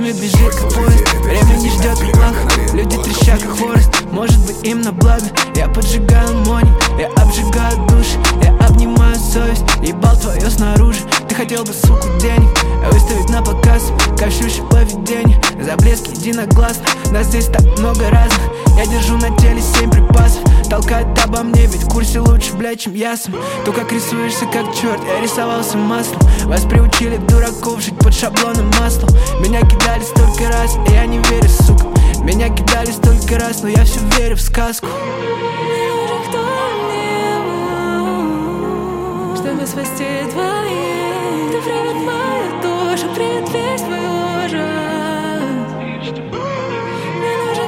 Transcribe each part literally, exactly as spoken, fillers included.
Время бежит как поезд, время не ждет и плохо. Люди трещат как хворост, может быть им на благо. Я поджигаю моник, я обжигаю души, я обнимаю совесть, ебал твое снаружи. Ты хотел бы, суку, денег выставить на показ, кощущее поведение, за блеск единогласно. Нас здесь так много разных, я держу на теле семь припасов. Толкает обо мне, ведь в курсе лучше, блядь, чем я сам. То, как рисуешься, как черт, я рисовался маслом. Вас приучили, дураков, жить под шаблоном маслом. Меня кидали столько раз, и я не верю, сука. Меня кидали столько раз, но я все верю в сказку. Мне нужен кто-нибудь, чтобы спасти твои. Ты привет мою душу, привет весь твой ужас. Мне нужен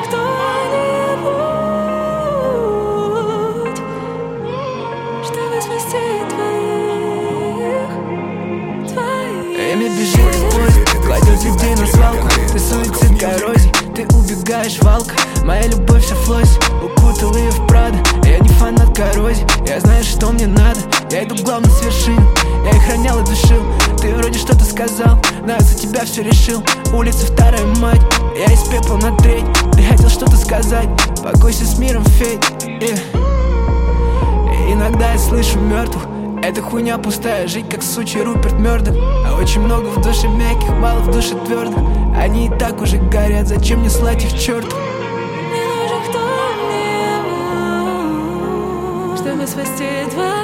кто-нибудь, чтобы спасти твоих, твоих. Время бежит как поезд, кладет людей на свалку. Ты суицид коррозии, ты убегаешь валка. Моя любовь вся флосси, укутала ее в Прадо. Я не фанат коррозии, я знаю, что мне надо. Я иду главное с вершин, я их ронял и душил. Ты вроде что-то сказал, но я за тебя все решил. Улица вторая мать, я из пепла на треть. Ты хотел что-то сказать, покойся с миром, Федь, yeah. И иногда я слышу мертвых, эта хуйня пустая, жить как сучий Руперт Мёрдок. А очень много в душе мягких, мало в душе твердых. Они и так уже горят, зачем мне слать их к черту? Мне нужен кто-нибудь, чтобы спасти твои.